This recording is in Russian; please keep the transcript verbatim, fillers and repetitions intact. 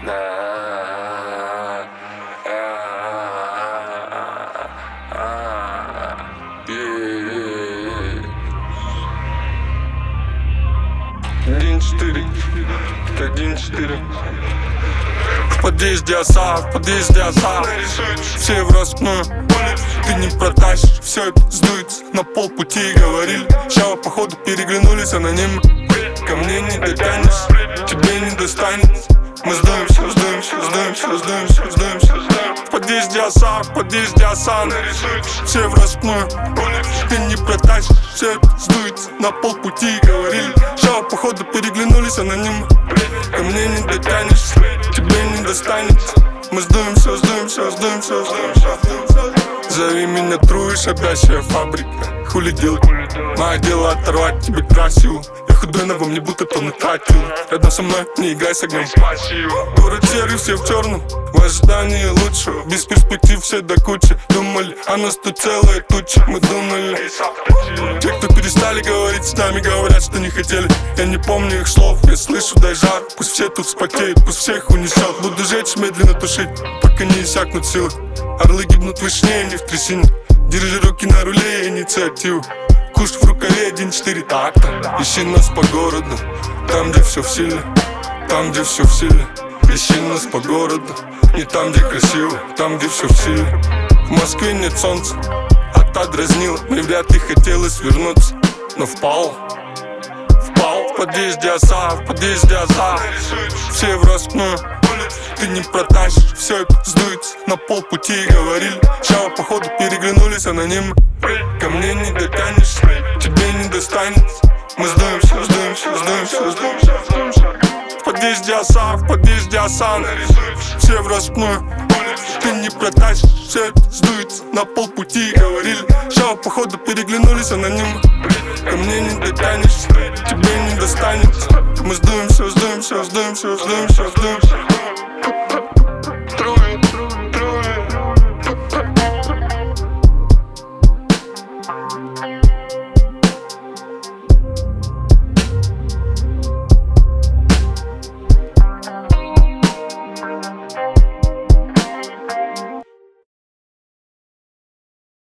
Один четыре, один четыре. В подъезде оса, в подъезде оса. Все в распную, ты не протащишь. Все это сдуется на полпути, говорили. Ща походу переглянулись анонимно. Ко мне не дотянешь, тебе не достанет. Мы сдаемся, сдаемся, сдаемся, сдаемся, сдаемся. В подъезде оса, в подъезде оса. Все в распную, ты не протащишь. Все это сдуется на полпути, говорили. Ща походу переглянулись анонимно. Ко мне не дотянешь, тебе не достанет. Мы сдаемся, сдаемся, сдаемся, сдаемся. Зови меня тру и шабящая фабрика. Хули делать? Мое дело оторвать тебе красиву. Я худой, но во мне будто тонны тратил. Рядом со мной не играй с огнем. Город серый, все в черном, в ожидании лучшего. Без перспектив все до кучи. Думали, а нас тут целая туча. Мы думали. Те, кто перестали говорить с нами, говорят, что не хотели. Я не помню их слов, я слышу, дай жар. Пусть все тут вспотеют, пусть всех унесет. Буду жечь, медленно тушить, пока не иссякнут силы. Орлы гибнут вышнее, не в трясине. Держи руки на руле, инициативу. Куш в рукаве, один четыре такта. Ищи нас по городу, там, где все в силе. Там, где все в силе. Ищи нас по городу, не там, где красиво. Там, где все в силе. В Москве нет солнца, а та дразнила. Мне вряд ли хотелось вернуться, но впал. Впал в подъезде оса, в подъезде оса. Все в распную, ты не протащишь. Все это сдуется на полпути, говорили. Ща походу переглянулись анонимно. Ко мне не дотянешь, тебе не достанет. Мы сдаемся, сдаемся, сдаемся, сдаемся. В подъезде оса, в подъезде оса. Все в распную, ты не протащишь. Все это сдуется на полпути, говорили. Ща походу переглянулись анонимно. Ко мне не дотянешь, тебе не достанет. Мы сдаемся, сдаемся, сдаемся, сдаемся, сдаемся.